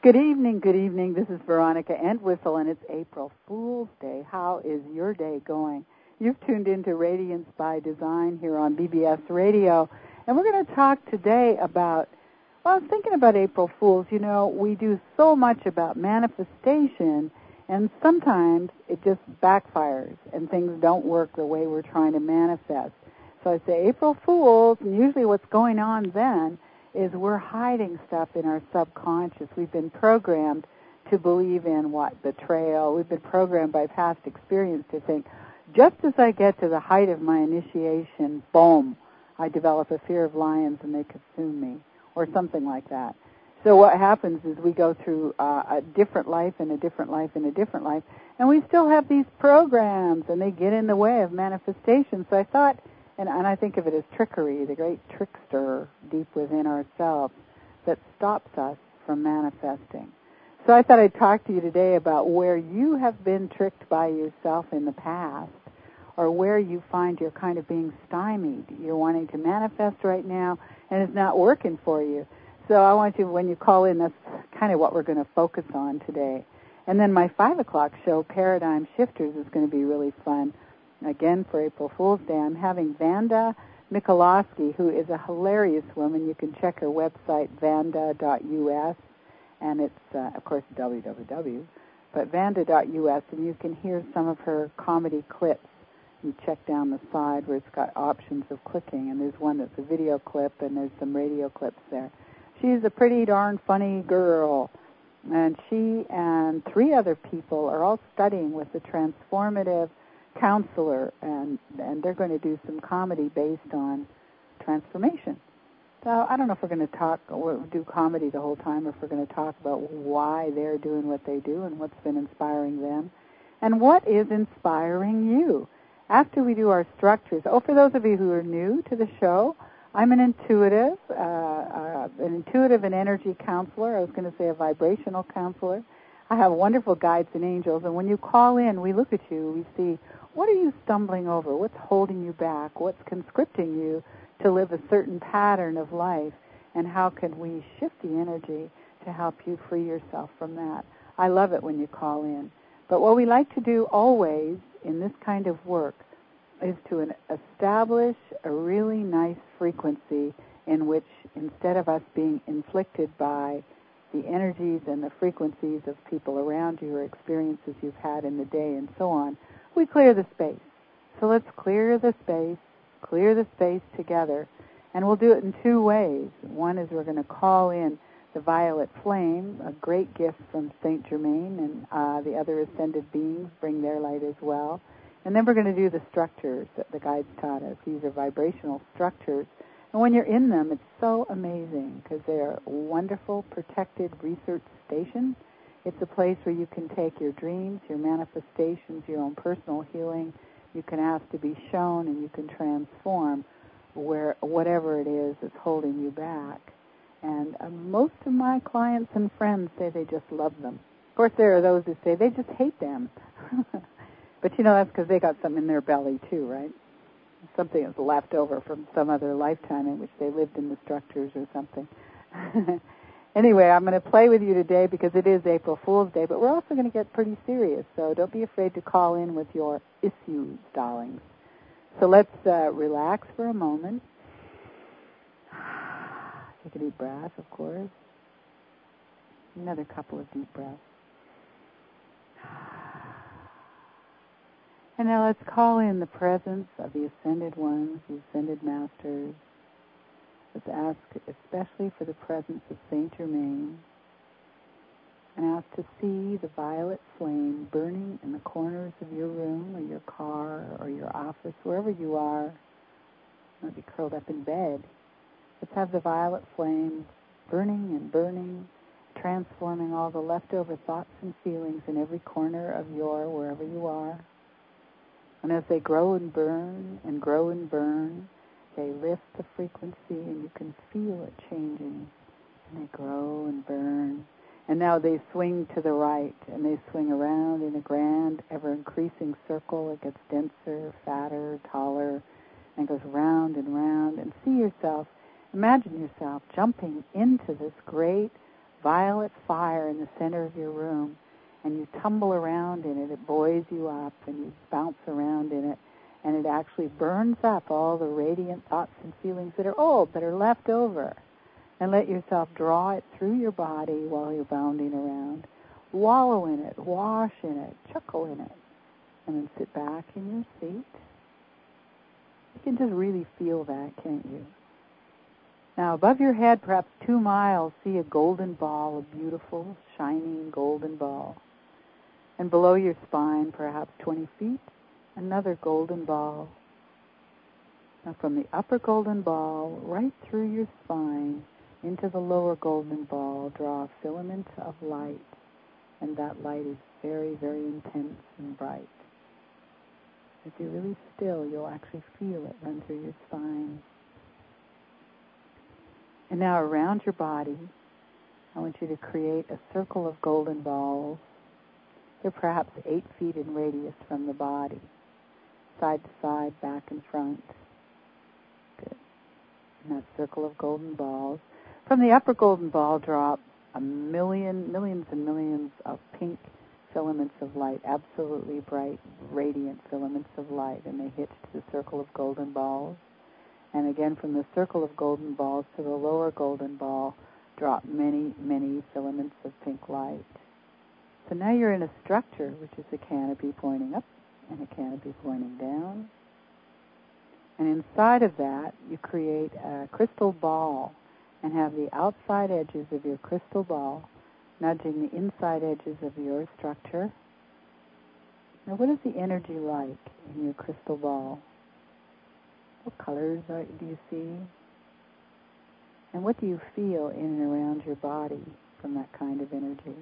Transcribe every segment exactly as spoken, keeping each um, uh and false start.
Good evening, good evening. This is Veronica Entwistle, and it's April Fool's Day. How is your day going? You've tuned into Radiance by Design here on B B S Radio, and we're going to talk today about, well, I was thinking about April Fools. You know, we do so much about manifestation, and sometimes it just backfires, and things don't work the way we're trying to manifest. So I say April Fools, and usually what's going on then is we're hiding stuff in our subconscious. We've been programmed to believe in what? Betrayal. We've been programmed by past experience to think, just as I get to the height of my initiation, boom, I develop a fear of lions and they consume me, or something like that. So what happens is we go through uh, a different life and a different life and a different life, and we still have these programs, and they get in the way of manifestation. So I thought, And, and I think of it as trickery, the great trickster deep within ourselves that stops us from manifesting. So I thought I'd talk to you today about where you have been tricked by yourself in the past, or where you find you're kind of being stymied. You're wanting to manifest right now, and it's not working for you. So I want you, when you call in, that's kind of what we're going to focus on today. And then my five o'clock show, Paradigm Shifters, is going to be really fun. Again, for April Fool's Day, I'm having Vanda Mikulowski, who is a hilarious woman. You can check her website, vanda dot u s, and it's, uh, of course, w w w, but vanda dot u s, and you can hear some of her comedy clips. You check down the side where it's got options of clicking, and there's one that's a video clip, and there's some radio clips there. She's a pretty darn funny girl, and she and three other people are all studying with the transformative counselor, and and they're going to do some comedy based on transformation. So I don't know if we're going to talk or do comedy the whole time, or if we're going to talk about why they're doing what they do and what's been inspiring them, and what is inspiring you. After we do our structures, oh, for those of you who are new to the show, I'm an intuitive, uh, uh, an intuitive and energy counselor. I was going to say a vibrational counselor. I have wonderful guides and angels, and when you call in, we look at you, we see, what are you stumbling over? What's holding you back? What's conscripting you to live a certain pattern of life? And how can we shift the energy to help you free yourself from that? I love it when you call in. But what we like to do always in this kind of work is to establish a really nice frequency in which, instead of us being inflicted by the energies and the frequencies of people around you or experiences you've had in the day and so on, we clear the space. So let's clear the space, clear the space together, and we'll do it in two ways. One is we're going to call in the violet flame, a great gift from Saint Germain, and uh, the other ascended beings bring their light as well. And then we're going to do the structures that the guides taught us. These are vibrational structures. And when you're in them, it's so amazing because they're wonderful, protected research stations. It's a place where you can take your dreams, your manifestations, your own personal healing. You can ask to be shown, and you can transform where whatever it is that's holding you back. And uh, most of my clients and friends say they just love them. Of course, there are those who say they just hate them. But, you know, that's because they got something in their belly, too, right? Something that's left over from some other lifetime in which they lived in the structures or something. Anyway, I'm going to play with you today because it is April Fool's Day, but we're also going to get pretty serious, so don't be afraid to call in with your issues, darlings. So let's uh, relax for a moment. Take a deep breath, of course. Another couple of deep breaths. And now let's call in the presence of the Ascended Ones, the Ascended Masters. Let's ask especially for the presence of Saint Germain, and ask to see the violet flame burning in the corners of your room or your car or your office, wherever you are. Maybe curled up in bed. Let's have the violet flame burning and burning, transforming all the leftover thoughts and feelings in every corner of your, wherever you are. And as they grow and burn and grow and burn, they lift the frequency, and you can feel it changing. And they grow and burn. And now they swing to the right, and they swing around in a grand, ever-increasing circle. It gets denser, fatter, taller, and goes round and round. And see yourself, imagine yourself jumping into this great violet fire in the center of your room, and you tumble around in it. It buoys you up, and you bounce around in it, and it actually burns up all the radiant thoughts and feelings that are old, that are left over. And let yourself draw it through your body while you're bounding around. Wallow in it, wash in it, chuckle in it, and then sit back in your seat. You can just really feel that, can't you? Now, above your head, perhaps two miles, see a golden ball, a beautiful, shining golden ball. And below your spine, perhaps twenty feet, another golden ball. Now, from the upper golden ball, right through your spine, into the lower golden ball, draw a filament of light. And that light is very, very intense and bright. If you're really still, you'll actually feel it run through your spine. And now around your body, I want you to create a circle of golden balls. They're perhaps eight feet in radius from the body, side to side, back and front. Good. And that circle of golden balls. From the upper golden ball, drop a million, millions and millions of pink filaments of light, absolutely bright, radiant filaments of light, and they hit to the circle of golden balls. And again, from the circle of golden balls to the lower golden ball, drop many, many filaments of pink light. So now you're in a structure, which is a canopy pointing up and a canopy pointing down. And inside of that, you create a crystal ball and have the outside edges of your crystal ball nudging the inside edges of your structure. Now, what is the energy like in your crystal ball? What colors are, do you see? And what do you feel in and around your body from that kind of energy?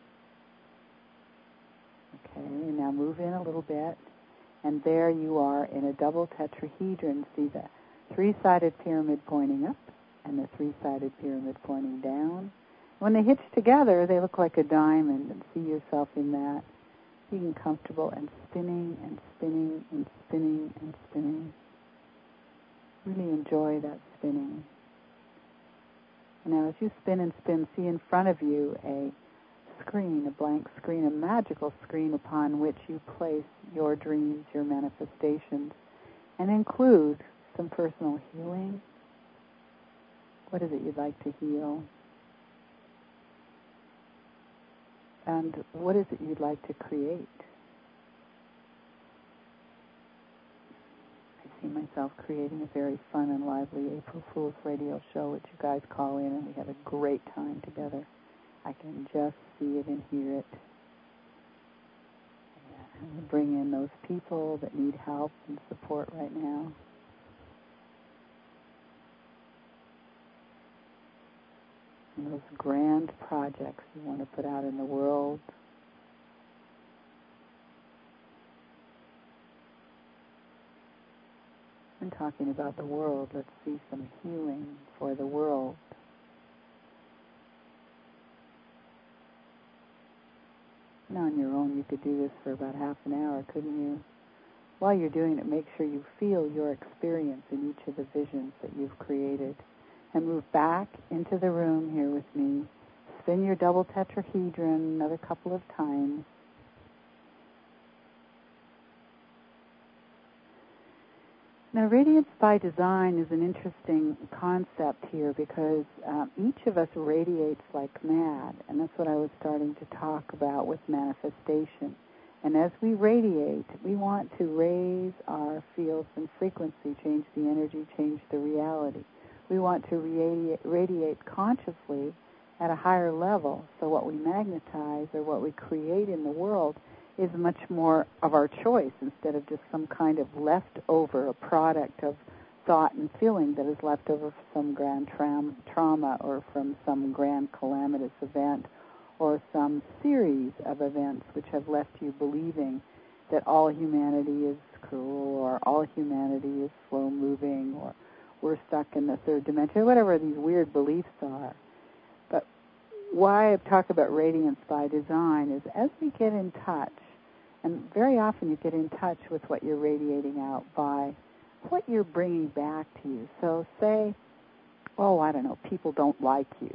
Okay, now move in a little bit. And there you are in a double tetrahedron. See the three-sided pyramid pointing up and the three-sided pyramid pointing down. When they hitch together, they look like a diamond, and see yourself in that, being comfortable and spinning and spinning and spinning and spinning. Really enjoy that spinning. Now, as you spin and spin, see in front of you a screen, a blank screen, a magical screen upon which you place your dreams, your manifestations, and include some personal healing. What is it you'd like to heal? And what is it you'd like to create? I see myself creating a very fun and lively April Fool's radio show, which you guys call in, and we have a great time together. I can just see it and hear it. And we bring in those people that need help and support right now. And those grand projects you want to put out in the world. And talking about the world, let's see some healing for the world. Now on your own, you could do this for about half an hour, couldn't you? While you're doing it, make sure you feel your experience in each of the visions that you've created. And move back into the room here with me. Spin your double tetrahedron another couple of times. Now, radiance by design is an interesting concept here because um, each of us radiates like mad, and that's what I was starting to talk about with manifestation. And as we radiate, we want to raise our fields and frequency, change the energy, change the reality. We want to radiate, radiate consciously at a higher level, so what we magnetize or what we create in the world is much more of our choice instead of just some kind of leftover, a product of thought and feeling that is left over from some grand tra- trauma or from some grand calamitous event or some series of events which have left you believing that all humanity is cruel or all humanity is slow-moving or we're stuck in the third dimension, whatever these weird beliefs are. But why I talk about radiance by design is as we get in touch, and very often you get in touch with what you're radiating out by what you're bringing back to you. So say, oh, I don't know, people don't like you.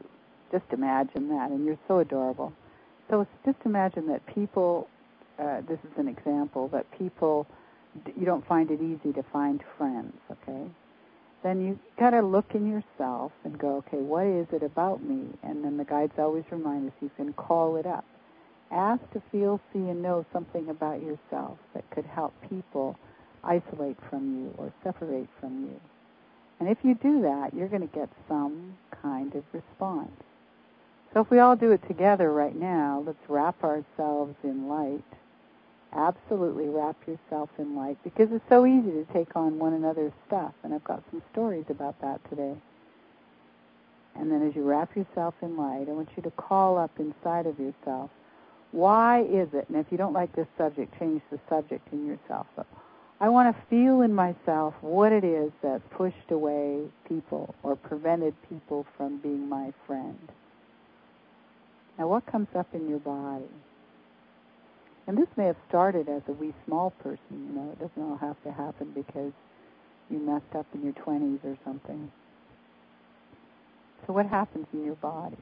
Just imagine that, and you're so adorable. So just imagine that people, uh, this is an example, that people, you don't find it easy to find friends, okay? Then you got to look in yourself and go, okay, what is it about me? And then the guides always remind us, you can call it up. Ask to feel, see, and know something about yourself that could help people isolate from you or separate from you. And if you do that, you're going to get some kind of response. So if we all do it together right now, let's wrap ourselves in light. Absolutely wrap yourself in light, because it's so easy to take on one another's stuff, and I've got some stories about that today. And then as you wrap yourself in light, I want you to call up inside of yourself, why is it, and if you don't like this subject, change the subject in yourself. But I want to feel in myself what it is that pushed away people or prevented people from being my friend. Now, what comes up in your body? And this may have started as a wee small person, you know. It doesn't all have to happen because you messed up in your twenties or something. So what happens in your body?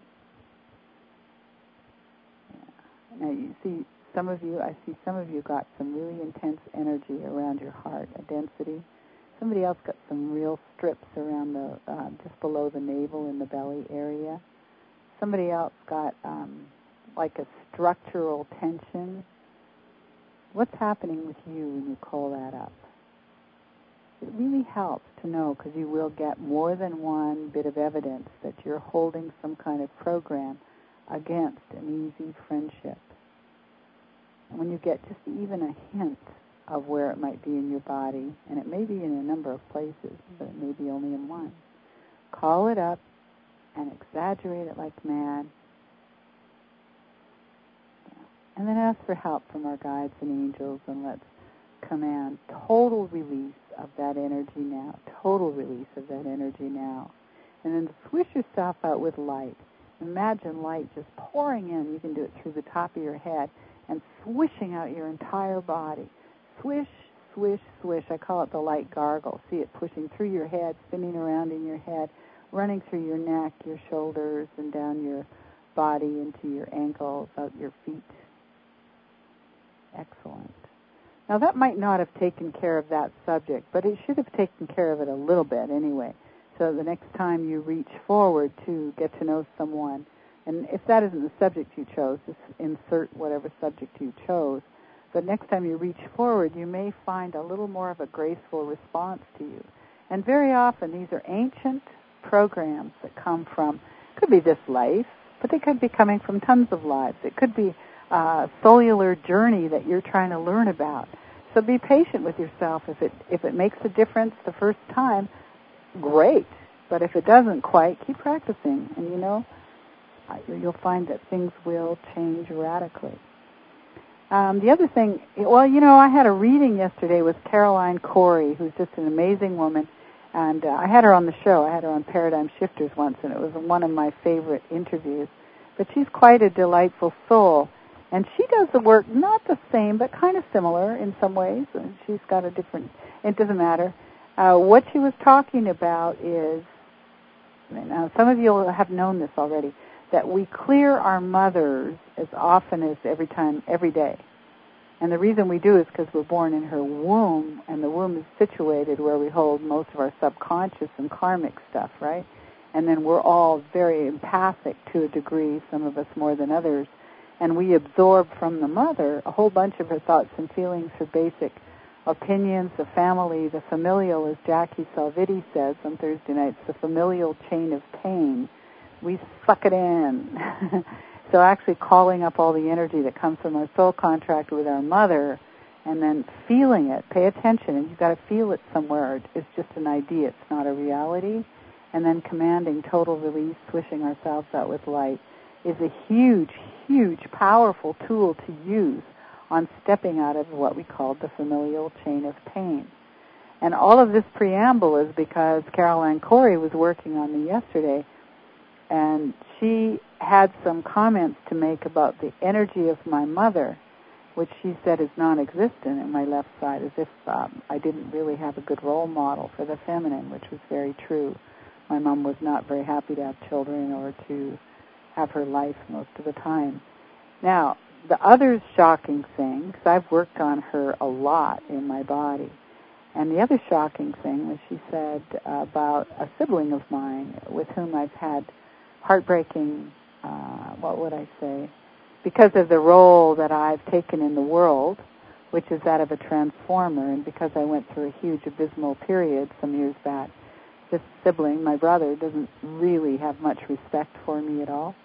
Yeah. Now, you see, some of you, I see some of you got some really intense energy around your heart, a density. Somebody else got some real strips around the, uh, just below the navel in the belly area. Somebody else got um, like a structural tension. What's happening with you when you call that up? It really helps to know, because you will get more than one bit of evidence that you're holding some kind of program against an easy friendship. And when you get just even a hint of where it might be in your body, and it may be in a number of places, but it may be only in one, call it up and exaggerate it like mad. And then ask for help from our guides and angels, and let's command total release of that energy now, total release of that energy now. And then swish yourself out with light. Imagine light just pouring in. You can do it through the top of your head and swishing out your entire body. Swish, swish, swish. I call it the light gargle. See it pushing through your head, spinning around in your head, running through your neck, your shoulders, and down your body into your ankles, out your feet. Excellent. Now, that might not have taken care of that subject, but it should have taken care of it a little bit anyway. So the next time you reach forward to get to know someone, and if that isn't the subject you chose, just insert whatever subject you chose. But next time you reach forward, you may find a little more of a graceful response to you. And very often, these are ancient programs that come from, could be this life, but they could be coming from tons of lives. It could be a cellular journey that you're trying to learn about. So be patient with yourself. If it if it makes a difference the first time, great. But if it doesn't quite, keep practicing. And you know, you'll find that things will change radically. Um, the other thing, well, you know, I had a reading yesterday with Caroline Corey, who's just an amazing woman. And uh, I had her on the show. I had her on Paradigm Shifters once, and it was one of my favorite interviews. But she's quite a delightful soul. And she does the work not the same, but kind of similar in some ways. And she's got a different, it doesn't matter. Uh, what she was talking about is, now some of you will have known this already, that we clear our mothers as often as every time, every day. And the reason we do is because we're born in her womb, and the womb is situated where we hold most of our subconscious and karmic stuff, right? And then we're all very empathic to a degree, some of us more than others. And we absorb from the mother a whole bunch of her thoughts and feelings, her basic opinions, the family, the familial, as Jackie Salviti says on Thursday nights, the familial chain of pain. We suck it in. So actually calling up all the energy that comes from our soul contract with our mother and then feeling it, pay attention, and you've got to feel it somewhere. It's just an idea. It's not a reality. And then commanding total release, swishing ourselves out with light, is a huge, huge, powerful tool to use on stepping out of what we call the familial chain of pain. And all of this preamble is because Caroline Corey was working on me yesterday, and she had some comments to make about the energy of my mother, which she said is non-existent in my left side, as if um, I didn't really have a good role model for the feminine, which was very true. My mom was not very happy to have children or to have her life most of the time. Now, the other shocking thing, because I've worked on her a lot in my body, and the other shocking thing was she said about a sibling of mine with whom I've had heartbreaking, uh, what would I say, because of the role that I've taken in the world, which is that of a transformer, and because I went through a huge abysmal period some years back, this sibling, my brother, doesn't really have much respect for me at all.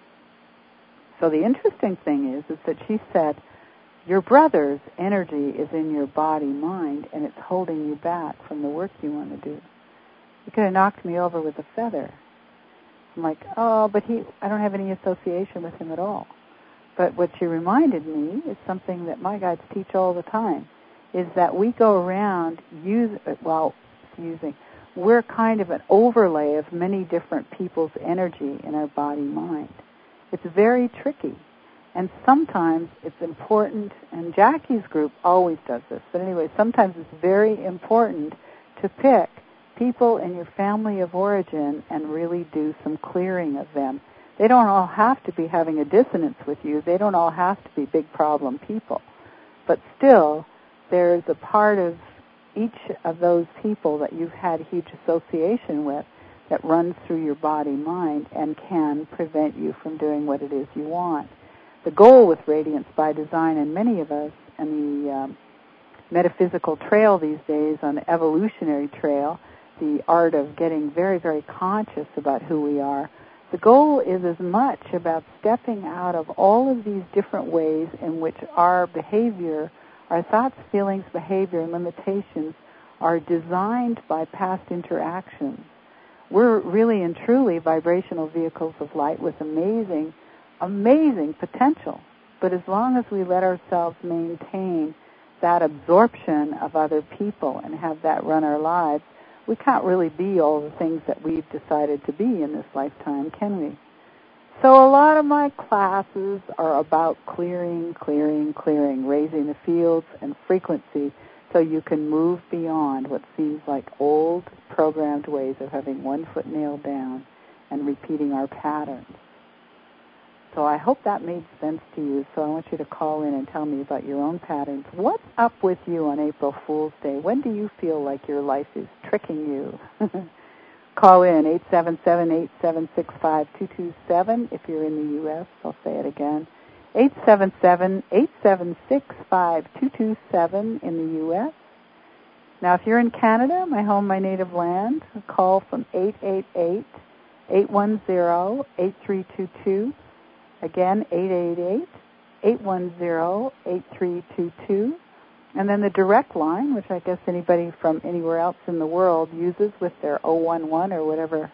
So the interesting thing is, is that she said, your brother's energy is in your body, mind, and it's holding you back from the work you want to do. He could have knocked me over with a feather. I'm like, oh, but he, I don't have any association with him at all. But what she reminded me is something that my guides teach all the time, is that we go around use, well, using, we're kind of an overlay of many different people's energy in our body-mind. It's very tricky. And sometimes it's important, and Jackie's group always does this, but anyway, sometimes it's very important to pick people in your family of origin and really do some clearing of them. They don't all have to be having a dissonance with you. They don't all have to be big problem people. But still, there's a part of each of those people that you've had huge association with that runs through your body-mind and can prevent you from doing what it is you want. The goal with Radiance by Design, and many of us in the um, metaphysical trail these days, on the evolutionary trail, the art of getting very, very conscious about who we are, the goal is as much about stepping out of all of these different ways in which our behavior, our thoughts, feelings, behavior, and limitations are designed by past interactions. We're really and truly vibrational vehicles of light with amazing, amazing potential. But as long as we let ourselves maintain that absorption of other people and have that run our lives, we can't really be all the things that we've decided to be in this lifetime, can we? So a lot of my classes are about clearing, clearing, clearing, raising the fields and frequency so you can move beyond what seems like old programmed ways of having one foot nailed down and repeating our patterns. So I hope that made sense to you. So I want you to call in and tell me about your own patterns. What's up with you on April Fool's Day? When do you feel like your life is tricking you? Call in, eight seven seven, eight seven six, five two two seven. If you're in the U S, I'll say it again. eight seven seven, eight seven six, five two two seven in the U S. Now, if you're in Canada, my home, my native land, call from eight eight eight, eight one zero, eight three two two. Again, eight eight eight, eight one zero, eight three two two. And then the direct line, which I guess anybody from anywhere else in the world uses with their oh one one or whatever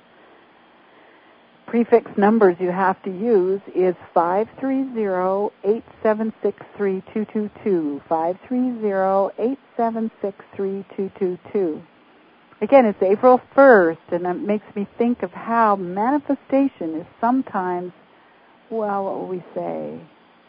prefix numbers you have to use, is five three zero, eight seven six, three two two two. five three zero, eight seven six, three two two two. Again, it's April first, and it makes me think of how manifestation is sometimes, well, what will we say?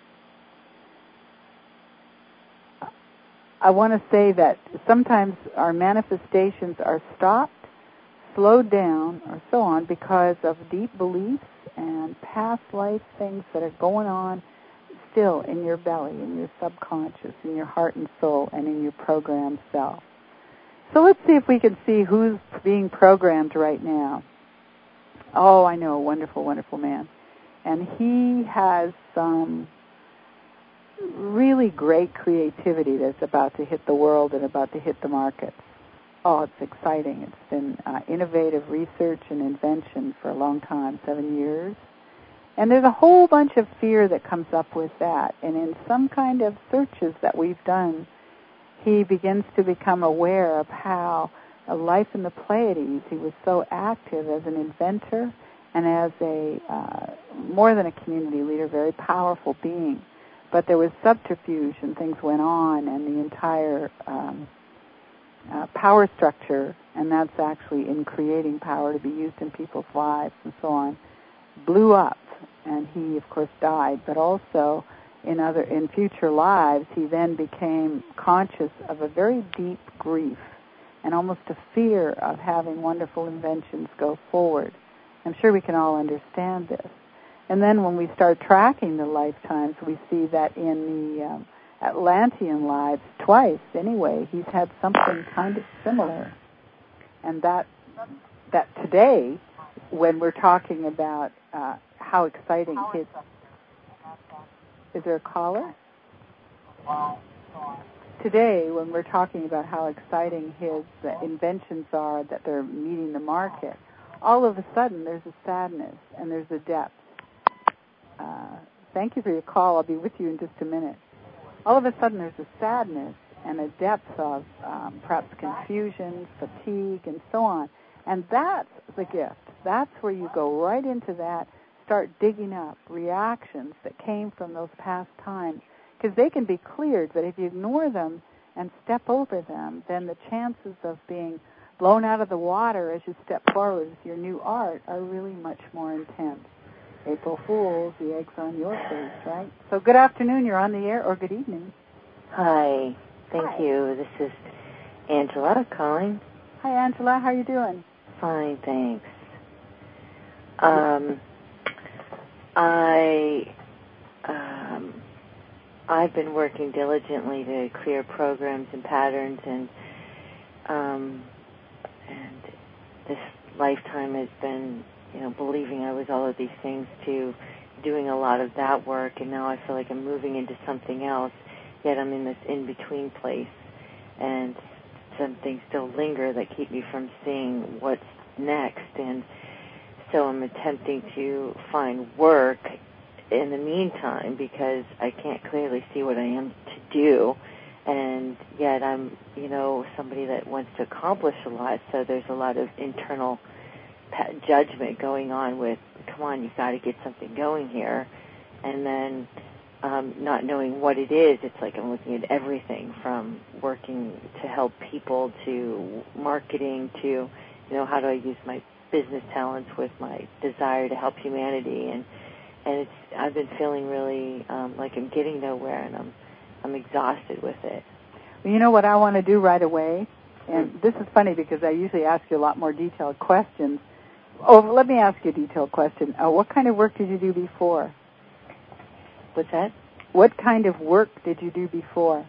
I want to say that sometimes our manifestations are stopped, slowed down, or so on because of deep beliefs and past life things that are going on still in your belly, in your subconscious, in your heart and soul, and in your programmed self. So let's see if we can see who's being programmed right now. Oh, I know, a wonderful, wonderful man. And he has some really great creativity that's about to hit the world and about to hit the markets. Oh, it's exciting. It's been uh, innovative research and invention for a long time, seven years. And there's a whole bunch of fear that comes up with that. And in some kind of searches that we've done, he begins to become aware of how a life in the Pleiades, he was so active as an inventor and as a, uh, more than a community leader, very powerful being. But there was subterfuge and things went on, and the entire um, uh, power structure, and that's actually in creating power to be used in people's lives and so on, blew up. And he, of course, died. But also, in other in future lives, he then became conscious of a very deep grief and almost a fear of having wonderful inventions go forward. I'm sure we can all understand this. And then when we start tracking the lifetimes, we see that in the um, Atlantean lives, twice anyway, he's had something kind of similar. And that that today, when we're talking about uh, how exciting his... Is there a caller? Today, when we're talking about how exciting his uh, inventions are, that they're meeting the market, all of a sudden there's a sadness and there's a depth. Uh, thank you for your call. I'll be with you in just a minute. All of a sudden there's a sadness and a depth of um, perhaps confusion, fatigue, and so on. And that's the gift. That's where you go right into that, start digging up reactions that came from those past times. Because they can be cleared, but if you ignore them and step over them, then the chances of being blown out of the water as you step forward with your new art are really much more intense. April Fools, the egg's on your face, right? So good afternoon, you're on the air, or good evening. Hi, thank Hi. you. This is Angela calling. Hi, Angela, how are you doing? Fine, thanks. Um, I... Um, I've been working diligently to clear programs and patterns, and um, and this lifetime has been, you know, believing I was all of these things to doing a lot of that work, and now I feel like I'm moving into something else, yet I'm in this in-between place, and some things still linger that keep me from seeing what's next, and so I'm attempting to find work in the meantime, because I can't clearly see what I am to do, and yet I'm, you know, somebody that wants to accomplish a lot, so there's a lot of internal judgment going on with, come on, you've got to get something going here, and then um, not knowing what it is. It's like I'm looking at everything from working to help people to marketing to, you know, how do I use my business talents with my desire to help humanity, and And it's, I've been feeling really um, like I'm getting nowhere, and I'm I'm exhausted with it. Well, you know what I want to do right away? And this is funny because I usually ask you a lot more detailed questions. Oh, let me ask you a detailed question. Uh, what kind of work did you do before? What's that? What kind of work did you do before?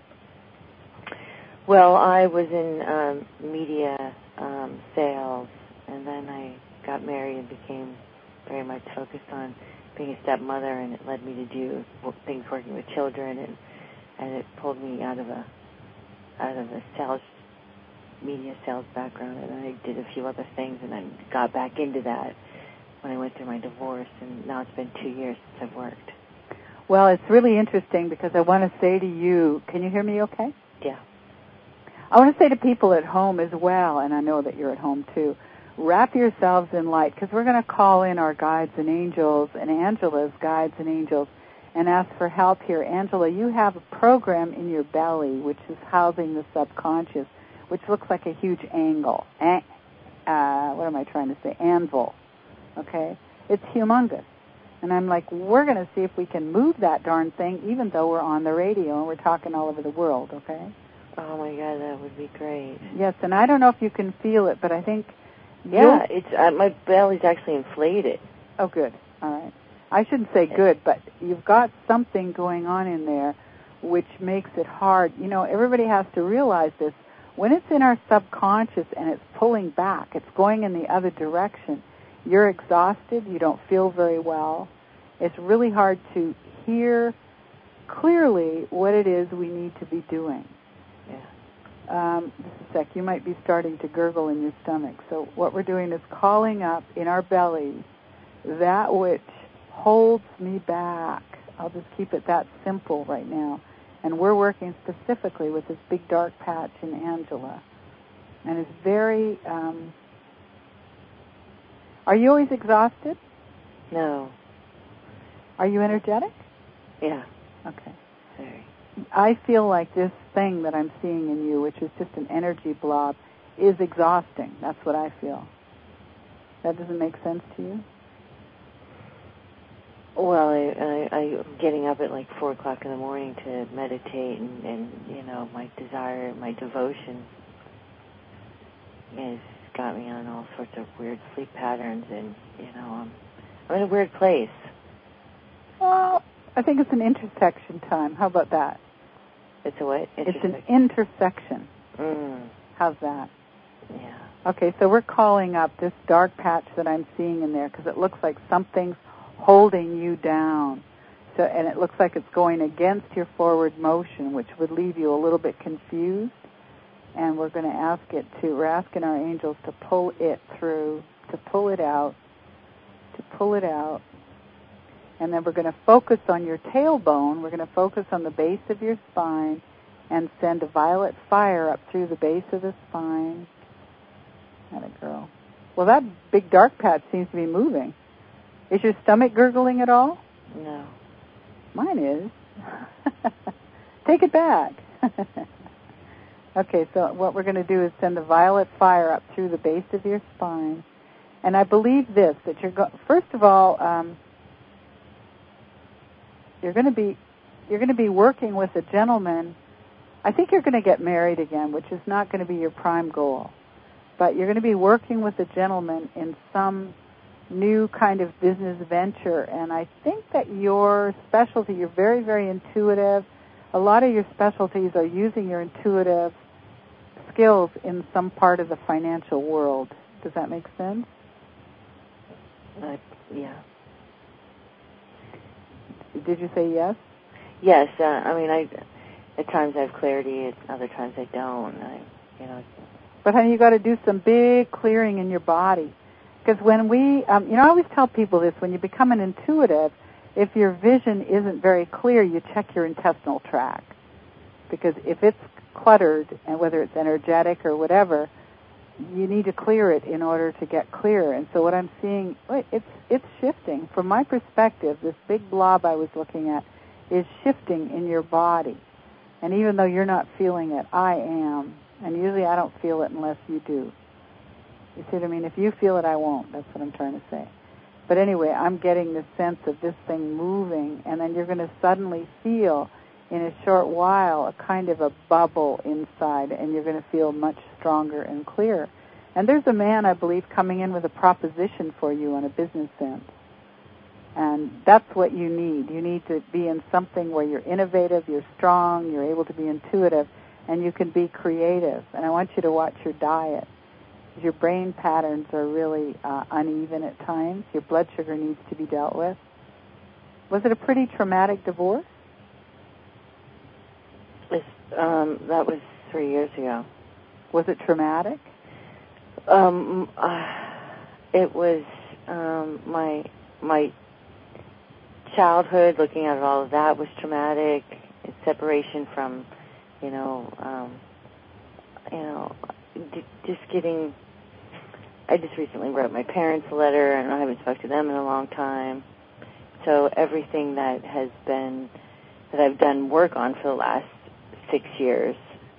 Well, I was in um, media um, sales, and then I got married and became very much focused on being a stepmother, and it led me to do things working with children, and and it pulled me out of a out of a sales media sales background, and I did a few other things, and then got back into that when I went through my divorce, and now it's been two years since I've worked. Well, it's really interesting because I want to say to you, can you hear me okay? Yeah. I want to say to people at home as well, and I know that you're at home too, wrap yourselves in light, because we're going to call in our guides and angels and Angela's guides and angels and ask for help here. Angela, you have a program in your belly which is housing the subconscious, which looks like a huge angle. An- uh, what am I trying to say? Anvil. Okay? It's humongous. And I'm like, we're going to see if we can move that darn thing even though we're on the radio and we're talking all over the world, okay? Oh, my God, that would be great. Yes, and I don't know if you can feel it, but I think... Yeah, it's uh, my belly's actually inflated. Oh, good. All right. I shouldn't say good, but you've got something going on in there which makes it hard. You know, everybody has to realize this. When it's in our subconscious and it's pulling back, it's going in the other direction, you're exhausted, you don't feel very well. It's really hard to hear clearly what it is we need to be doing. Yeah. Um, just a sec, you might be starting to gurgle in your stomach. So what we're doing is calling up in our bellies that which holds me back. I'll just keep it that simple right now. And we're working specifically with this big dark patch in Angela. And it's very... Um, are you always exhausted? No. Are you energetic? Yeah. Okay. Very. I feel like this thing that I'm seeing in you, which is just an energy blob, is exhausting. That's what I feel. That doesn't make sense to you? Well, I, I, I'm getting up at like four o'clock in the morning to meditate, and, and you know, my desire, my devotion has got me on all sorts of weird sleep patterns, and, you know, I'm, I'm in a weird place. Well, I think it's an intersection time. How about that? It's a what? It's an intersection. Mm. How's that? Yeah. Okay, so we're calling up this dark patch that I'm seeing in there because it looks like something's holding you down. So, and it looks like it's going against your forward motion, which would leave you a little bit confused. And we're going to ask it to, we're asking our angels to pull it through, to pull it out, to pull it out. And then we're going to focus on your tailbone. We're going to focus on the base of your spine and send a violet fire up through the base of the spine. Atta girl. Well, that big dark patch seems to be moving. Is your stomach gurgling at all? No. Mine is. Take it back. Okay, so what we're going to do is send the violet fire up through the base of your spine. And I believe this, that you're go- first of all, um, you're going to be you're going to be working with a gentleman. I think you're going to get married again, which is not going to be your prime goal. But you're going to be working with a gentleman in some new kind of business venture. And I think that your specialty, you're very, very intuitive. A lot of your specialties are using your intuitive skills in some part of the financial world. Does that make sense? Uh, yeah. Did you say yes? Yes. Uh, I mean, I at times I have clarity, at other times I don't. I, you know. But honey, you got to do some big clearing in your body, because when we, um, you know, I always tell people this: when you become an intuitive, if your vision isn't very clear, you check your intestinal tract, because if it's cluttered, and whether it's energetic or whatever, you need to clear it in order to get clear. And so what I'm seeing, it's it's shifting. From my perspective, this big blob I was looking at is shifting in your body. And even though you're not feeling it, I am. And usually I don't feel it unless you do. You see what I mean? If you feel it, I won't. That's what I'm trying to say. But anyway, I'm getting the sense of this thing moving, and then you're going to suddenly feel in a short while a kind of a bubble inside, and you're going to feel much stronger and clearer. And there's a man, I believe, coming in with a proposition for you in a business sense. And that's what you need. You need to be in something where you're innovative, you're strong, you're able to be intuitive, and you can be creative. And I want you to watch your diet. Your brain patterns are really uh, uneven at times. Your blood sugar needs to be dealt with. Was it a pretty traumatic divorce? It's, um, that was three years ago. Was it traumatic? Um, uh, it was um, my my childhood. Looking at all of that was traumatic. It's separation from, you know, um, you know, d- just getting. I just recently wrote my parents a letter, and I haven't spoken to them in a long time. So everything that has been that I've done work on for the last six years,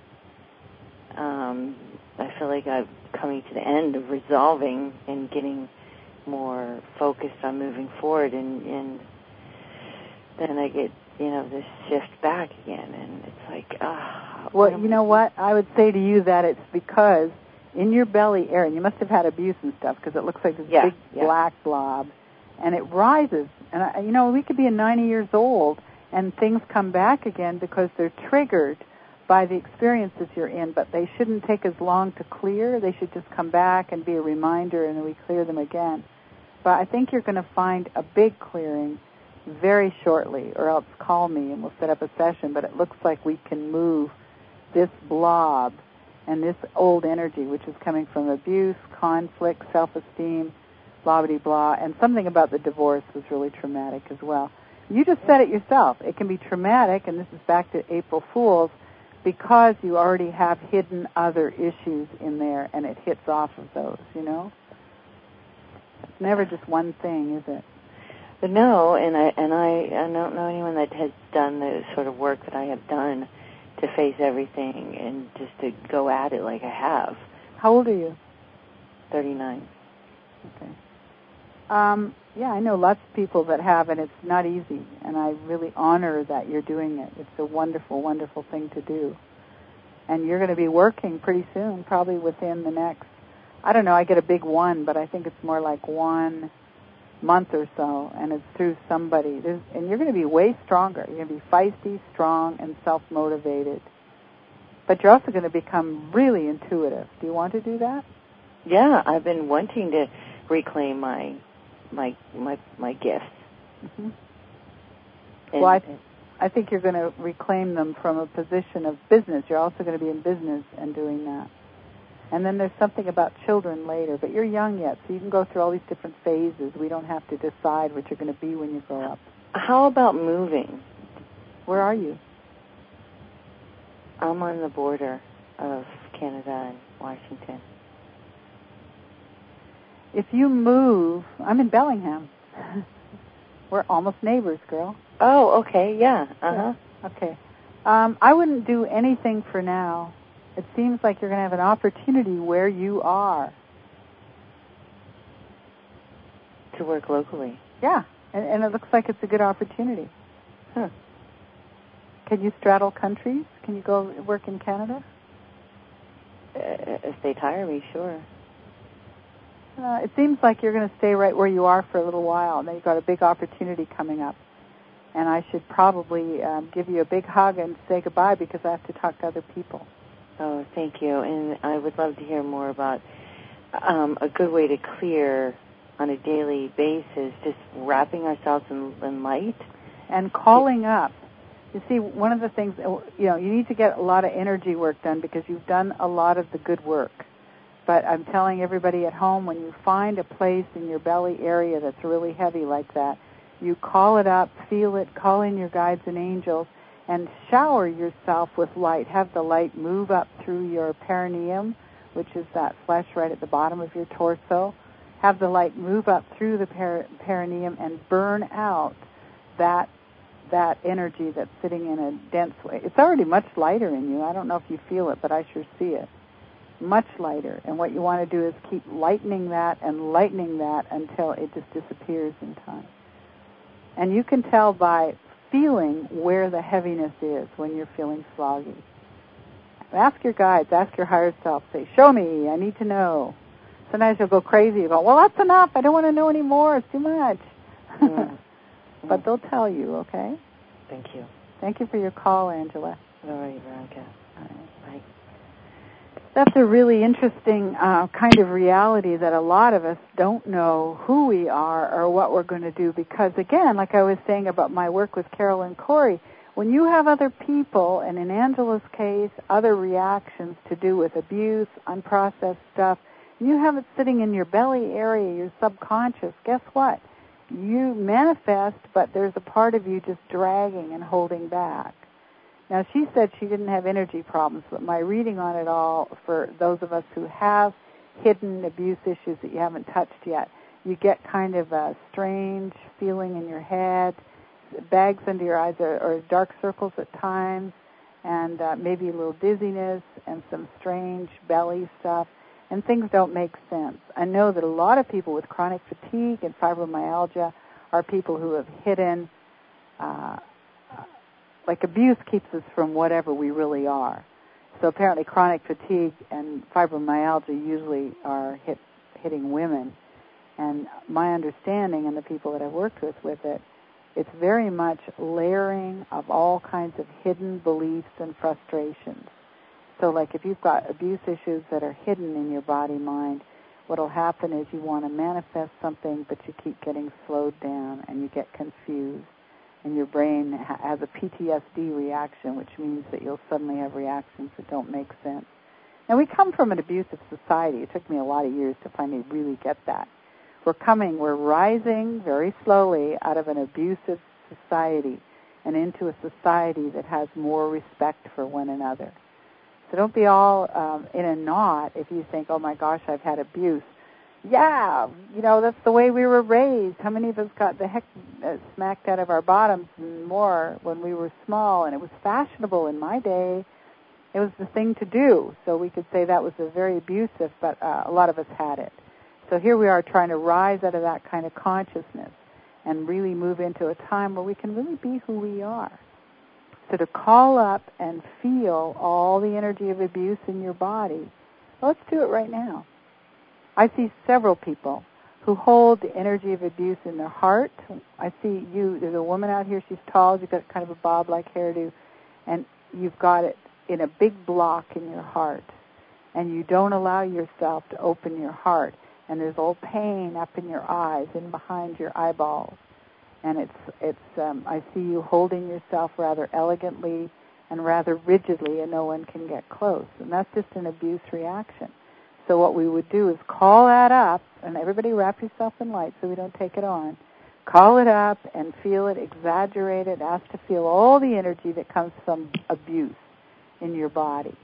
um, I feel like I'm coming to the end of resolving and getting more focused on moving forward, and, and then I get, you know, this shift back again, and it's like, ah. Well, you know what? I would say to you that it's because in your belly area, and you must have had abuse and stuff, because it looks like this yeah, big yeah. black blob, and it rises. And, I, you know, we could be ninety years old, and things come back again because they're triggered by the experiences you're in, but they shouldn't take as long to clear. They should just come back and be a reminder, and then we clear them again. But I think you're going to find a big clearing very shortly, or else call me and we'll set up a session. But it looks like we can move this blob and this old energy, which is coming from abuse, conflict, self-esteem, blah-blah-blah, and something about the divorce was really traumatic as well. You just said it yourself. It can be traumatic, and this is back to April Fools, because you already have hidden other issues in there, and it hits off of those, you know? It's never just one thing, is it? But no, and I and I, I don't know anyone that has done the sort of work that I have done to face everything and just to go at it like I have. How old are you? thirty-nine. Okay. Um, yeah, I know lots of people that have, and it's not easy, and I really honor that you're doing it. It's a wonderful, wonderful thing to do. And you're going to be working pretty soon, probably within the next, I don't know, I get a big one, but I think it's more like one, month or so, and it's through somebody. There's, and you're going to be way stronger. You're going to be feisty, strong, and self-motivated. But you're also going to become really intuitive. Do you want to do that? Yeah, I've been wanting to reclaim my my my my gifts. Mm-hmm. Well, I, th- I think you're going to reclaim them from a position of business. You're also going to be in business and doing that. And then there's something about children later, but you're young yet, so you can go through all these different phases. We don't have to decide what you're going to be when you grow up. How about moving? Where are you? I'm on the border of Canada and Washington. If you move, I'm in Bellingham. We're almost neighbors, girl. Oh, okay, yeah, uh-huh. Yeah. Okay. Um, I wouldn't do anything for now. It seems like you're going to have an opportunity where you are. To work locally? Yeah, and, and it looks like it's a good opportunity. Huh. Can you straddle countries? Can you go work in Canada? Uh, if they tire me, sure. Uh, it seems like you're going to stay right where you are for a little while, and then you've got a big opportunity coming up. And I should probably um, give you a big hug and say goodbye because I have to talk to other people. Oh, thank you. And I would love to hear more about um, a good way to clear on a daily basis, just wrapping ourselves in, in light. And calling up. You see, one of the things, you know, you need to get a lot of energy work done because you've done a lot of the good work. But I'm telling everybody at home, when you find a place in your belly area that's really heavy like that, you call it up, feel it, call in your guides and angels, and shower yourself with light. Have the light move up through your perineum, which is that flesh right at the bottom of your torso. Have the light move up through the per- perineum and burn out that that energy that's sitting in a dense way. It's already much lighter in you. I don't know if you feel it, but I sure see it. Much lighter. And what you want to do is keep lightening that and lightening that until it just disappears in time. And you can tell by feeling where the heaviness is when you're feeling sloggy. Ask your guides, ask your higher self, say, show me, I need to know. Sometimes you'll go crazy, you go, well, that's enough, I don't want to know anymore, it's too much. Mm. But they'll tell you, okay? Thank you. Thank you for your call, Angela. All right, Veronica. All right. Bye. That's a really interesting uh, kind of reality that a lot of us don't know who we are or what we're going to do because, again, like I was saying about my work with Carol and Corey, when you have other people, and in Angela's case, other reactions to do with abuse, unprocessed stuff, you have it sitting in your belly area, your subconscious, guess what? You manifest, but there's a part of you just dragging and holding back. Now, she said she didn't have energy problems, but my reading on it all, for those of us who have hidden abuse issues that you haven't touched yet, you get kind of a strange feeling in your head, bags under your eyes, or, or dark circles at times, and uh, maybe a little dizziness and some strange belly stuff, and things don't make sense. I know that a lot of people with chronic fatigue and fibromyalgia are people who have hidden uh like abuse keeps us from whatever we really are. So apparently chronic fatigue and fibromyalgia usually are hit, hitting women. And my understanding, and the people that I've worked with with it, it's very much layering of all kinds of hidden beliefs and frustrations. So like if you've got abuse issues that are hidden in your body, mind, what will happen is you want to manifest something, but you keep getting slowed down and you get confused. And your brain has a P T S D reaction, which means that you'll suddenly have reactions that don't make sense. Now, we come from an abusive society. It took me a lot of years to finally really get that. We're coming, we're rising very slowly out of an abusive society and into a society that has more respect for one another. So don't be all um, in a knot if you think, oh, my gosh, I've had abuse. Yeah, you know, that's the way we were raised. How many of us got the heck uh, smacked out of our bottoms and more when we were small? And it was fashionable in my day. It was the thing to do. So we could say that was a very abusive, but uh, a lot of us had it. So here we are trying to rise out of that kind of consciousness and really move into a time where we can really be who we are. So to call up and feel all the energy of abuse in your body, well, let's do it right now. I see several people who hold the energy of abuse in their heart. I see you, there's a woman out here, she's tall, you've got kind of a bob-like hairdo, and you've got it in a big block in your heart. And you don't allow yourself to open your heart. And there's old pain up in your eyes and behind your eyeballs. And it's, it's. Um, I see you holding yourself rather elegantly and rather rigidly, and no one can get close. And that's just an abuse reaction. So what we would do is call that up, and everybody wrap yourself in light so we don't take it on. Call it up and feel it, exaggerate it, ask to feel all the energy that comes from abuse in your body.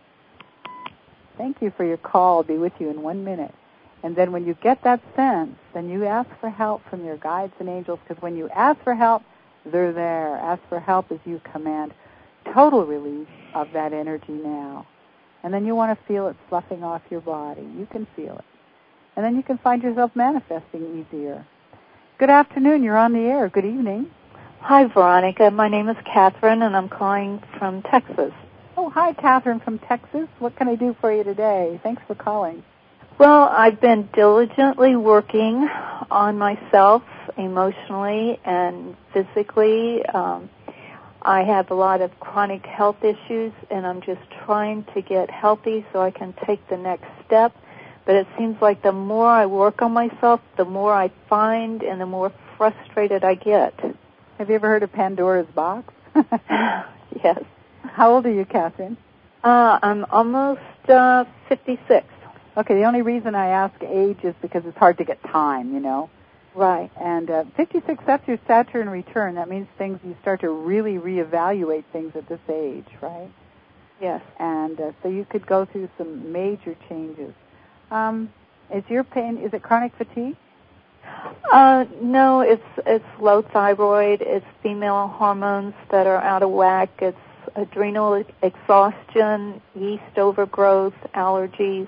Thank you for your call. I'll be with you in one minute. And then when you get that sense, then you ask for help from your guides and angels, because when you ask for help, they're there. Ask for help as you command total release of that energy now. And then you want to feel it sloughing off your body. You can feel it. And then you can find yourself manifesting easier. Good afternoon. You're on the air. Good evening. Hi, Veronica. My name is Catherine, and I'm calling from Texas. Oh, hi, Catherine from Texas. What can I do for you today? Thanks for calling. Well, I've been diligently working on myself emotionally and physically. Um, I have a lot of chronic health issues, and I'm just trying to get healthy so I can take the next step. But it seems like the more I work on myself, the more I find and the more frustrated I get. Have you ever heard of Pandora's box? Yes. How old are you, Catherine? Uh, I'm almost uh, fifty-six. Okay, the only reason I ask age is because it's hard to get time, you know. Right. And uh, fifty-six, that's your Saturn return. That means things, you start to really reevaluate things at this age, right? Yes. And uh, so you could go through some major changes. Um, is your pain, is it chronic fatigue? Uh, no, it's it's low thyroid. It's female hormones that are out of whack. It's adrenal exhaustion, yeast overgrowth, allergies,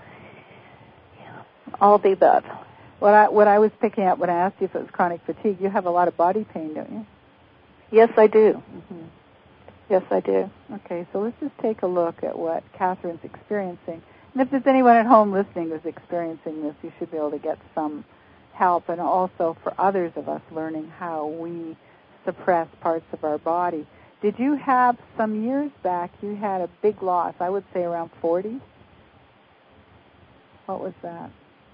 all the above. What I what I was picking up when I asked you if it was chronic fatigue, you have a lot of body pain, don't you? Yes, I do. Mm-hmm. Yes, I do. Okay, so let's just take a look at what Catherine's experiencing. And if there's anyone at home listening who's experiencing this, you should be able to get some help, and also for others of us learning how we suppress parts of our body. Did you have, some years back, you had a big loss, I would say around forty? What was that?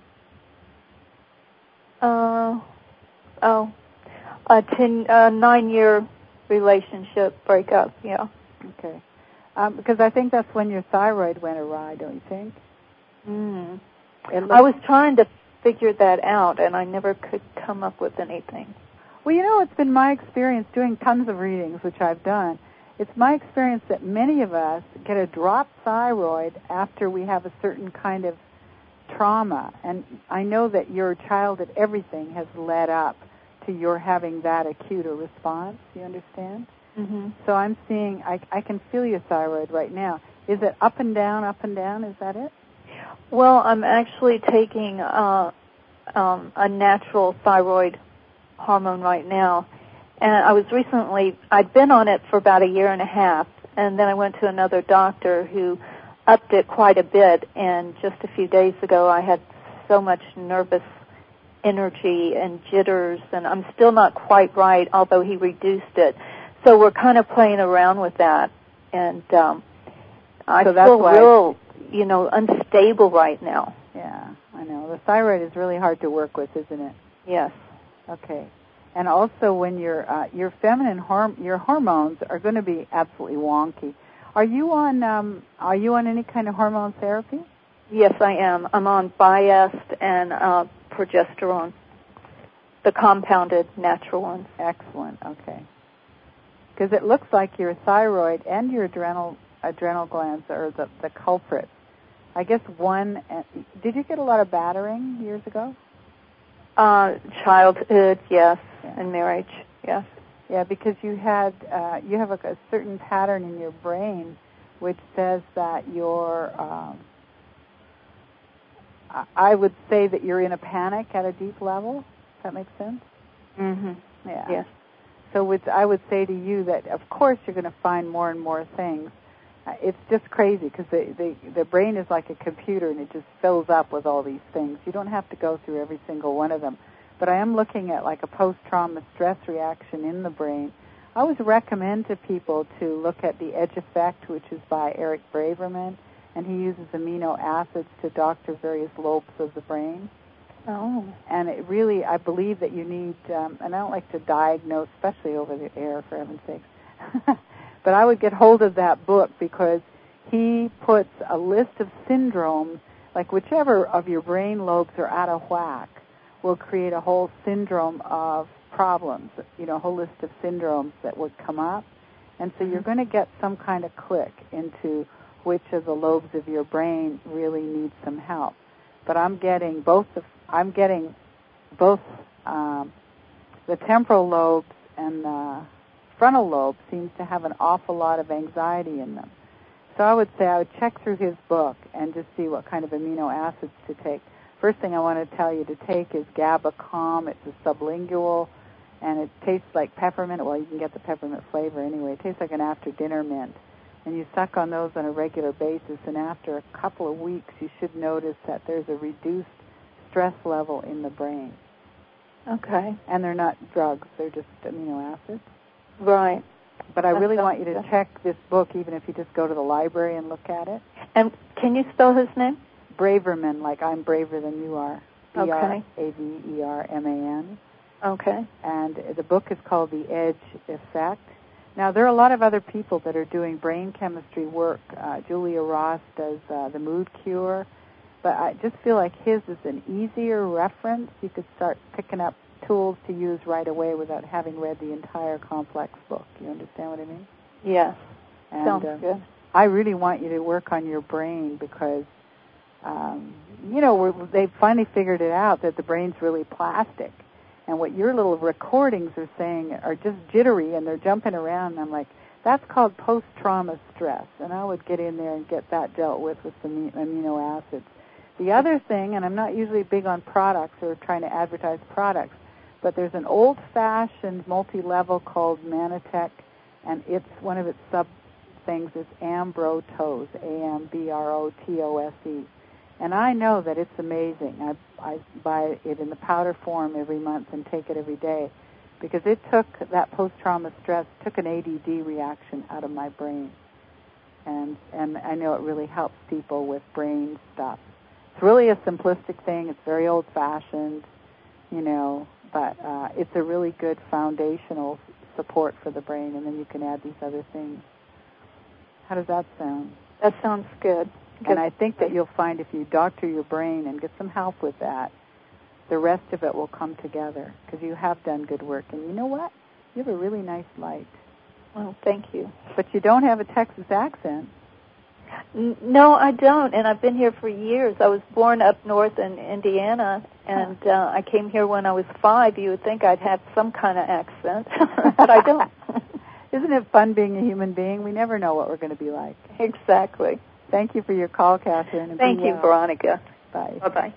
Uh, oh, a ten, uh, nine-year relationship breakup, yeah. Okay. Um, because I think that's when your thyroid went awry, don't you think? Mm. I was trying to figure that out, and I never could come up with anything. Well, you know, it's been my experience doing tons of readings, which I've done. It's my experience that many of us get a dropped thyroid after we have a certain kind of trauma. And I know that your childhood everything has led up to your having that acute a response. You understand? Mm-hmm. So I'm seeing, I, I can feel your thyroid right now. Is it up and down, up and down? Is that it? Well, I'm actually taking uh, um, a natural thyroid hormone right now. And I was recently, I'd been on it for about a year and a half, and then I went to another doctor who upped it quite a bit, and just a few days ago I had so much nervous energy and jitters, and I'm still not quite right, although he reduced it. So we're kind of playing around with that, and um, I so that's feel why real, you know, unstable right now. Yeah, I know. The thyroid is really hard to work with, isn't it? Yes. Okay. And also when your uh, your feminine horm- your hormones are going to be absolutely wonky. Are you on um, are you on any kind of hormone therapy? Yes, I am. I'm on Biest and uh, progesterone, the compounded natural ones. Excellent. Okay. Because it looks like your thyroid and your adrenal adrenal glands are the, the culprits. I guess one. Uh, did you get a lot of battering years ago? Uh, childhood, yes, yeah. And marriage, yes. Yeah, because you had uh, you have a, a certain pattern in your brain which says that you're. Um, I would say that you're in a panic at a deep level. Does that make sense? Mm-hmm. Yeah. Yes. So with, I would say to you that, of course, you're going to find more and more things. it's just crazy because the, the, the brain is like a computer and it just fills up with all these things. You don't have to go through every single one of them. But I am looking at like a post-trauma stress reaction in the brain. I always recommend to people to look at the Edge Effect, which is by Eric Braverman, and he uses amino acids to doctor various lobes of the brain. Oh. And it really, I believe that you need, um, and I don't like to diagnose, especially over the air, for heaven's sakes, but I would get hold of that book because he puts a list of syndromes, like whichever of your brain lobes are out of whack will create a whole syndrome of problems, you know, a whole list of syndromes that would come up. And so you're going to get some kind of click into which of the lobes of your brain really need some help. But I'm getting both the, I'm getting both um, the temporal lobes and the frontal lobe seems to have an awful lot of anxiety in them. So I would say I would check through his book and just see what kind of amino acids to take. First thing I want to tell you to take is GABA Calm. It's a sublingual, and it tastes like peppermint. Well, you can get the peppermint flavor anyway. It tastes like an after-dinner mint. And you suck on those on a regular basis, and after a couple of weeks, you should notice that there's a reduced stress level in the brain. Okay. And they're not drugs. They're just amino acids. Right. But I That's really want you to good. check this book, even if you just go to the library and look at it. And can you spell his name? Braverman, like I'm braver than you are. Okay. B R A V E R M A N. Okay. And the book is called The Edge Effect. Now, there are a lot of other people that are doing brain chemistry work. Uh, Julia Ross does uh, The Mood Cure. But I just feel like his is an easier reference. You could start picking up tools to use right away without having read the entire complex book. You understand what I mean? Yes. And, Sounds uh, good. I really want you to work on your brain because, um, you know, we're, they've finally figured it out that the brain's really plastic. And what your little recordings are saying are just jittery, and they're jumping around. And I'm like, that's called post-trauma stress. And I would get in there and get that dealt with with some amino acids. The other thing, and I'm not usually big on products or trying to advertise products, but there's an old-fashioned multi-level called Manitech, and it's one of its sub-things is Ambrotose, A M B R O T O S E. And I know that it's amazing. I, I buy it in the powder form every month and take it every day because it took that post-trauma stress, took an A D D reaction out of my brain. And and I know it really helps people with brain stuff. It's really a simplistic thing. It's very old-fashioned, you know, but uh, it's a really good foundational support for the brain, and then you can add these other things. How does that sound? That sounds good. And I think that you'll find if you doctor your brain and get some help with that, the rest of it will come together because you have done good work. And you know what? You have a really nice light. Well, thank you. But you don't have a Texas accent. N- no, I don't, and I've been here for years. I was born up north in Indiana, and uh, I came here when I was five. You would think I'd have some kind of accent, but I don't. Isn't it fun being a human being? We never know what we're going to be like. Exactly. Thank you for your call, Catherine. And Thank be you, well. Veronica. Bye. Bye-bye.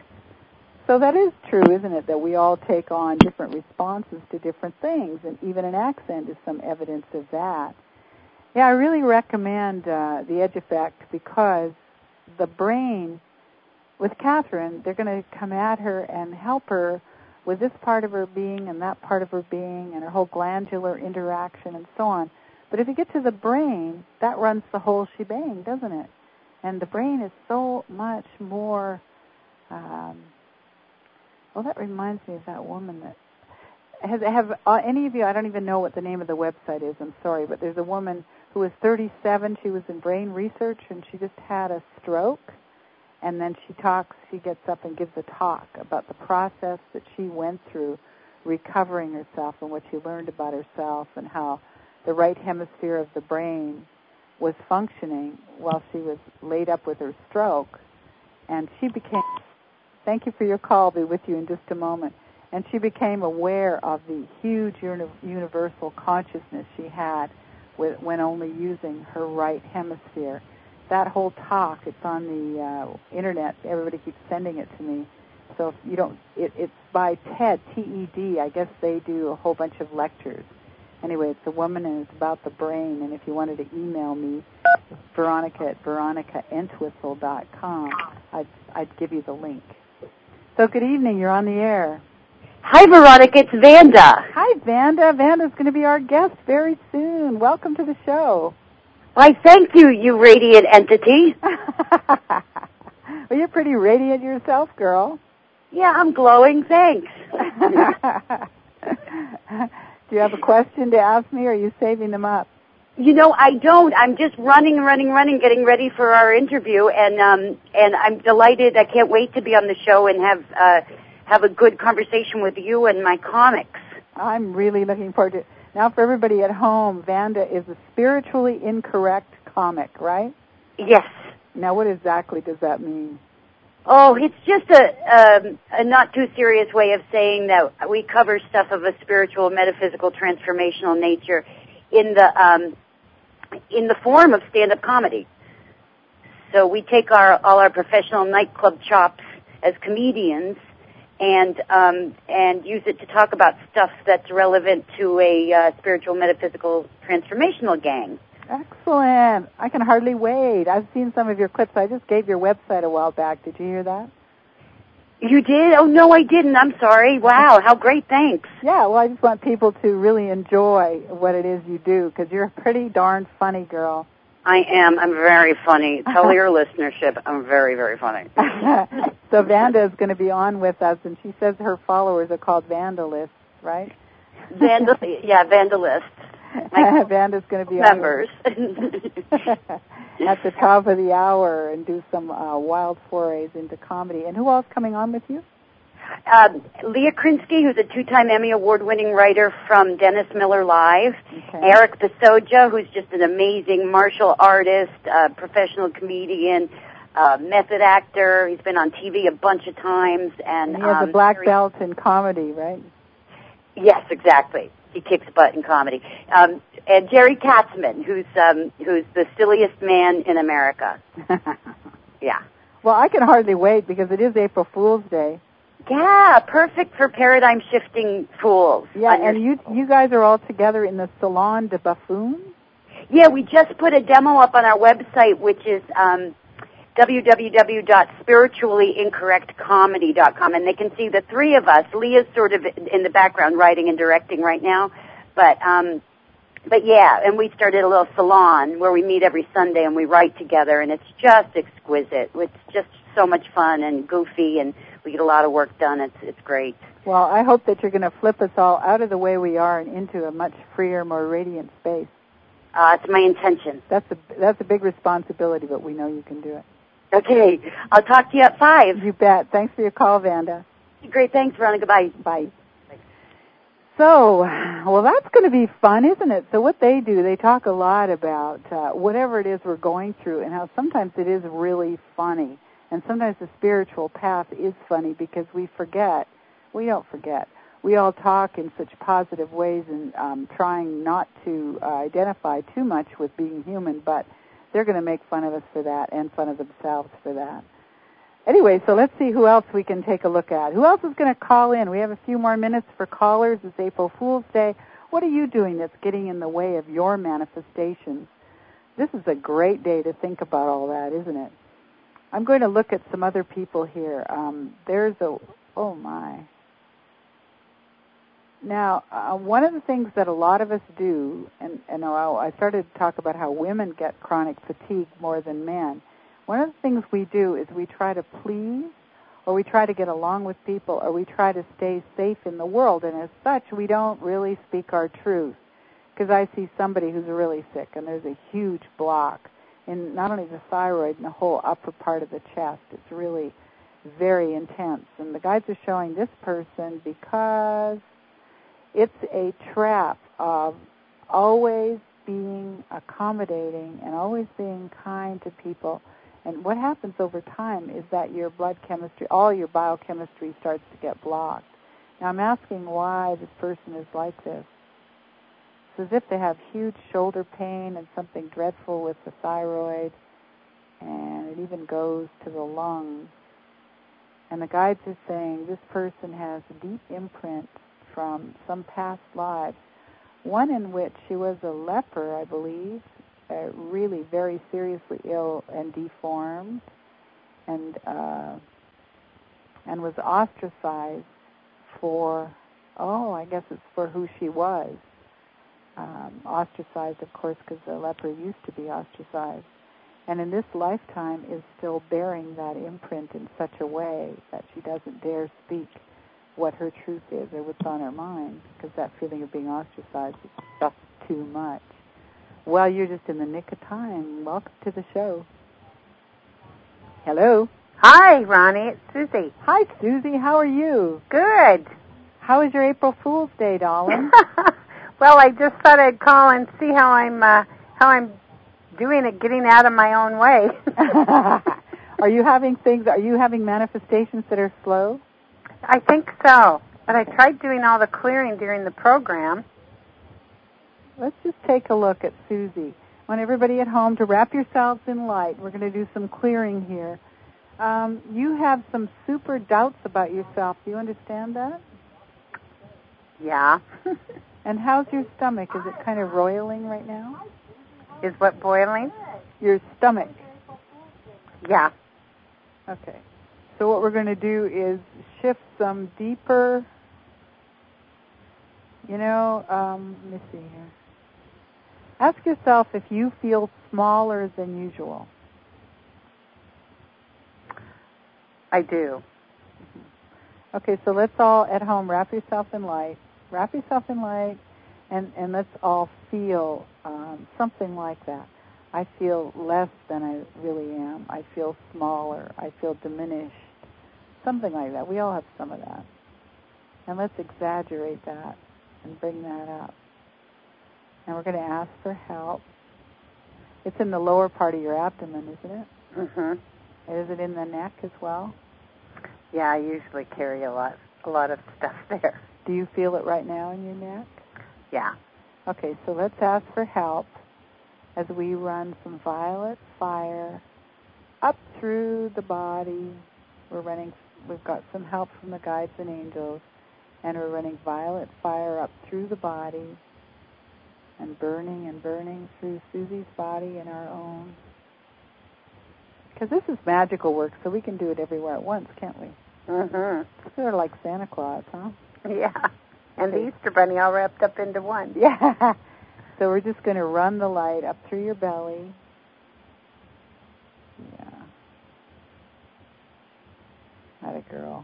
So that is true, isn't it, that we all take on different responses to different things, and even an accent is some evidence of that. Yeah, I really recommend uh, The Edge Effect because the brain, with Catherine, they're going to come at her and help her with this part of her being and that part of her being and her whole glandular interaction and so on. But if you get to the brain, that runs the whole shebang, doesn't it? And the brain is so much more, um, well, that reminds me of that woman that, has, have uh, any of you, I don't even know what the name of the website is, I'm sorry, but there's a woman who was thirty-seven, she was in brain research, and she just had a stroke, and then she talks, she gets up and gives a talk about the process that she went through recovering herself and what she learned about herself and how the right hemisphere of the brain was functioning while she was laid up with her stroke. And she became, thank you for your call, I'll be with you in just a moment. And she became aware of the huge uni- universal consciousness she had with, when only using her right hemisphere. That whole talk, it's on the uh, internet. Everybody keeps sending it to me. So if you don't, it, it's by TED, T E D. I guess they do a whole bunch of lectures. Anyway, it's a woman, and it's about the brain. And if you wanted to email me, Veronica at veronica entwistle dot com, I'd, I'd give you the link. So good evening. You're on the air. Hi, Veronica. It's Vanda. Hi, Vanda. Vanda's going to be our guest very soon. Welcome to the show. Why, thank you, you radiant entity. Well, you're pretty radiant yourself, girl. Yeah, I'm glowing. Thanks. Do you have a question to ask me, or are you saving them up? You know, I don't. I'm just running, running, running, getting ready for our interview, and um, and I'm delighted. I can't wait to be on the show and have uh, have a good conversation with you and my comics. I'm really looking forward to it. Now, for everybody at home, Vanda is a spiritually incorrect comic, right? Yes. Now, what exactly does that mean? Oh, it's just a, um, a not too serious way of saying that we cover stuff of a spiritual, metaphysical, transformational nature in the um, in the form of stand-up comedy. So we take our all our professional nightclub chops as comedians and um, and use it to talk about stuff that's relevant to a uh, spiritual, metaphysical, transformational gang. Excellent. I can hardly wait. I've seen some of your clips. I just gave your website a while back. Did you hear that? You did? Oh, no, I didn't. I'm sorry. Wow, how great. Thanks. Yeah, well, I just want people to really enjoy what it is you do, because you're a pretty darn funny girl. I am. I'm very funny. Tell your listenership I'm very, very funny. So Vanda is going to be on with us, and she says her followers are called vandalists, right? Vandal, yeah, vandalists. Vanda's going to be members at the top of the hour and do some uh, wild forays into comedy. And who else coming on with you? Uh, Leah Krinsky, who's a two-time Emmy Award-winning writer from Dennis Miller Live. Okay. Eric Pisoja, who's just an amazing martial artist, uh, professional comedian, uh, method actor. He's been on T V a bunch of times. And, and he has um, a black very... belt in comedy, right? Yes, exactly. He kicks butt in comedy. Um, and Jerry Katzman, who's um, who's the silliest man in America. Yeah. Well, I can hardly wait because it is April Fool's Day. Yeah, perfect for paradigm-shifting fools. Yeah, and you you guys are all together in the Salon de Buffoon? Yeah, we just put a demo up on our website, which is um, w w w dot spiritually incorrect comedy dot com, and they can see the three of us. Leah's sort of in the background writing and directing right now, but um, but yeah, and we started a little salon where we meet every Sunday and we write together, and it's just exquisite. It's just so much fun and goofy, and we get a lot of work done. It's it's great. Well, I hope that you're going to flip us all out of the way we are and into a much freer, more radiant space. Uh, it's my intention. That's a that's a big responsibility, but we know you can do it. Okay. I'll talk to you at five. You bet. Thanks for your call, Vanda. Great. Thanks, Veronica. Bye. Bye. Bye. So, well, that's going to be fun, isn't it? So what they do, they talk a lot about uh, whatever it is we're going through and how sometimes it is really funny. And sometimes the spiritual path is funny because we forget. We don't forget. We all talk in such positive ways and um, trying not to uh, identify too much with being human, but they're going to make fun of us for that and fun of themselves for that. Anyway, so let's see who else we can take a look at. Who else is going to call in? We have a few more minutes for callers. It's April Fool's Day. What are you doing that's getting in the way of your manifestations? This is a great day to think about all that, isn't it? I'm going to look at some other people here. Um, there's a, oh my. Now, uh, one of the things that a lot of us do, and, and I started to talk about how women get chronic fatigue more than men. One of the things we do is we try to please, or we try to get along with people, or we try to stay safe in the world, and as such, we don't really speak our truth. Because I see somebody who's really sick, and there's a huge block in not only the thyroid and the whole upper part of the chest. It's really very intense. And the guides are showing this person because it's a trap of always being accommodating and always being kind to people. And what happens over time is that your blood chemistry, all your biochemistry starts to get blocked. Now I'm asking why this person is like this. It's as if they have huge shoulder pain and something dreadful with the thyroid, and it even goes to the lungs. And the guides are saying this person has a deep imprint from some past lives one in which she was a leper, I believe, uh, really very seriously ill and deformed, and uh, and was ostracized for, oh, I guess it's for who she was. Um, ostracized, of course, because the leper used to be ostracized. And in this lifetime is still bearing that imprint in such a way that she doesn't dare speak what her truth is or what's on her mind, because that feeling of being ostracized is just too much. Well, you're just in the nick of time. Welcome to the show. Hello. Hi, Ronnie. It's Susie. Hi, Susie. How are you? Good. How was your April Fool's Day, darling? Well, I just thought I'd call and see how I'm uh, how I'm doing at getting out of my own way. Are you having things? Are you having manifestations that are slow? I think so. But I tried doing all the clearing during the program. Let's just take a look at Susie. I want everybody at home to wrap yourselves in light. We're going to do some clearing here. Um, you have some super doubts about yourself. Do you understand that? Yeah. And how's your stomach? Is it kind of roiling right now? Is what boiling? Your stomach. Yeah. Okay. So what we're going to do is shift some deeper, you know, um, let me see here. Ask yourself if you feel smaller than usual. I do. Okay, so let's all at home wrap yourself in light. Wrap yourself in light, and, and let's all feel um, something like that. I feel less than I really am. I feel smaller. I feel diminished. Something like that. We all have some of that. And let's exaggerate that and bring that up. And we're going to ask for help. It's in the lower part of your abdomen, isn't it? Mhm. Is it in the neck as well? Yeah, I usually carry a lot, a lot of stuff there. Do you feel it right now in your neck? Yeah. Okay, so let's ask for help as we run some violet fire up through the body. We're running, we've got some help from the guides and angels, and we're running violet fire up through the body and burning and burning through Susie's body and our own. Because this is magical work, so we can do it everywhere at once, can't we? Mhm. Sort of like Santa Claus, huh? Yeah. And the Easter Bunny all wrapped up into one. Yeah. So we're just going to run the light up through your belly. Yeah. Atta girl.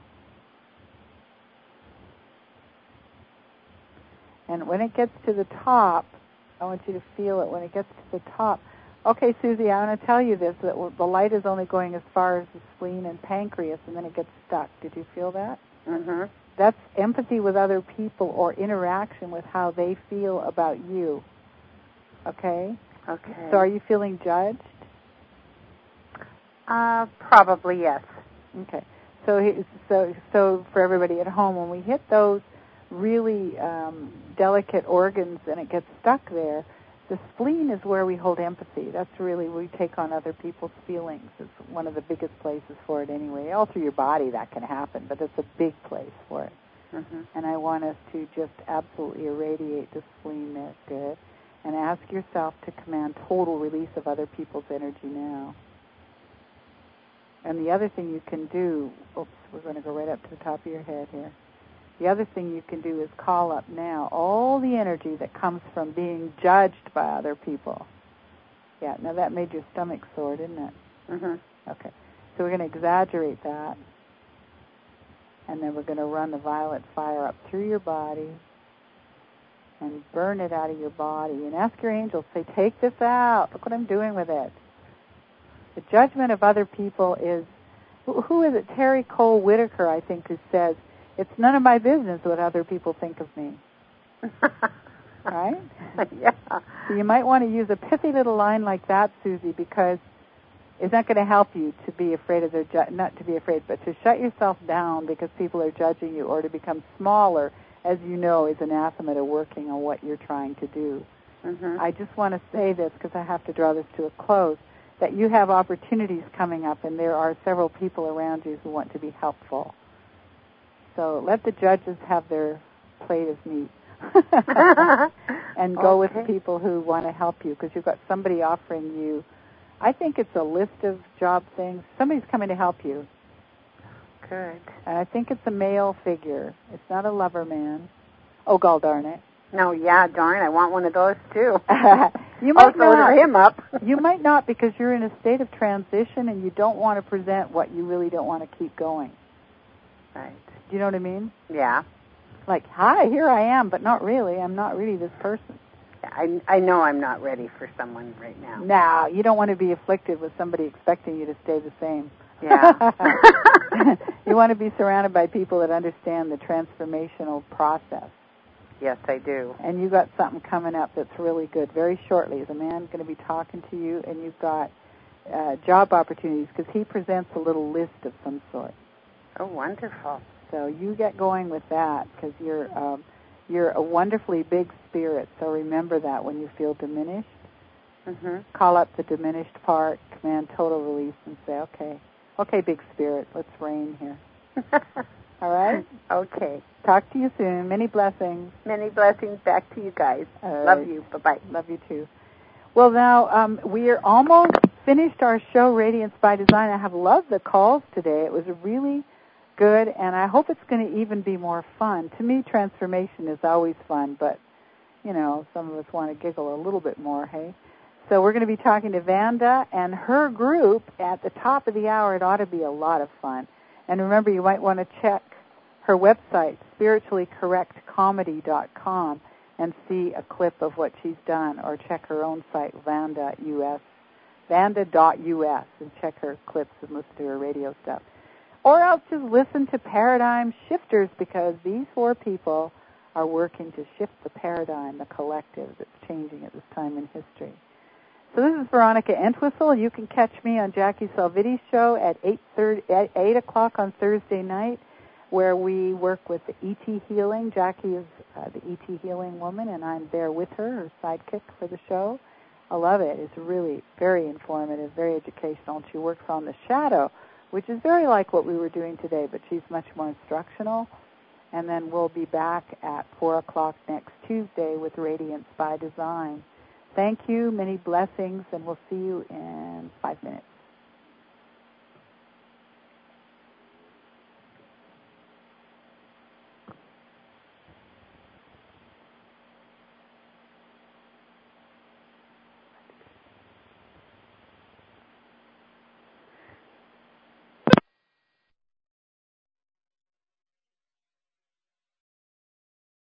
And when it gets to the top, I want you to feel it when it gets to the top. Okay, Susie, I want to tell you this, that the light is only going as far as the spleen and pancreas, and then it gets stuck. Did you feel that? Mhm. That's empathy with other people or interaction with how they feel about you. Okay? Okay. So are you feeling judged? Uh, probably yes. Okay. So he- so so for everybody at home, when we hit those really um, delicate organs and it gets stuck there, the spleen is where we hold empathy. That's really where we take on other people's feelings. It's one of the biggest places for it anyway. All through your body that can happen, but it's a big place for it. Mm-hmm. And I want us to just absolutely irradiate the spleen there. Good. And ask yourself to command total release of other people's energy now. And the other thing you can do, oops, we're going to go right up to the top of your head here. The other thing you can do is call up now all the energy that comes from being judged by other people. Yeah, now that made your stomach sore, didn't it? Mm-hmm. Okay. So we're going to exaggerate that. And then we're going to run the violet fire up through your body and burn it out of your body. And ask your angels, say, take this out. Look what I'm doing with it. The judgment of other people is, who is it? Terry Cole Whitaker, I think, who says, it's none of my business what other people think of me. Right? Yeah. So you might want to use a pithy little line like that, Susie, because it's not going to help you to be afraid of their, ju- not to be afraid, but to shut yourself down because people are judging you, or to become smaller, as you know, is anathema to working on what you're trying to do. Mm-hmm. I just want to say this, because I have to draw this to a close, that you have opportunities coming up, and there are several people around you who want to be helpful. So let the judges have their plate of meat. and go Okay. with people who want to help you, because you've got somebody offering you, I think it's a list of job things. Somebody's coming to help you. Good. And I think it's a male figure. It's not a lover man. Oh, gall darn it. No, yeah, darn, I want one of those too. You might also not. order him up. You might not, because you're in a state of transition and you don't want to present what you really don't want to keep going. Right. Do you know what I mean? Yeah. Like, hi, here I am, but not really. I'm not really this person. I, I know I'm not ready for someone right now. Now, you don't want to be afflicted with somebody expecting you to stay the same. Yeah. You want to be surrounded by people that understand the transformational process. Yes, I do. And you've got something coming up that's really good. Very shortly, is a man going to be talking to you, and you've got uh, job opportunities, because he presents a little list of some sort. Oh, wonderful. So you get going with that, because you're um, you're a wonderfully big spirit. So remember that when you feel diminished. Mm-hmm. Call up the diminished part, command total release, and say, okay, okay, big spirit, let's reign here. All right? Okay. Talk to you soon. Many blessings. Many blessings back to you guys. All Love right. you. Bye-bye. Love you too. Well, now, um, we are almost finished our show, Radiance by Design. I have loved the calls today. It was really good, and I hope it's going to even be more fun. To me, transformation is always fun, but, you know, some of us want to giggle a little bit more, hey? So we're going to be talking to Vanda and her group at the top of the hour. It ought to be a lot of fun. And remember, you might want to check her website, spiritually correct comedy dot com, and see a clip of what she's done, or check her own site, Vanda U S, Vanda dot U S, and check her clips and listen to her radio stuff. Or else just listen to Paradigm Shifters, because these four people are working to shift the paradigm, the collective that's changing at this time in history. So this is Veronica Entwistle. You can catch me on Jackie Salviti's show at eight thirty, at eight o'clock on Thursday night, where we work with the E T Healing. Jackie is uh, the E T Healing woman, and I'm there with her, her sidekick for the show. I love it. It's really very informative, very educational. She works on the shadow, which is very like what we were doing today, but she's much more instructional. And then we'll be back at four o'clock next Tuesday with Radiance by Design. Thank you, many blessings, and we'll see you in five minutes.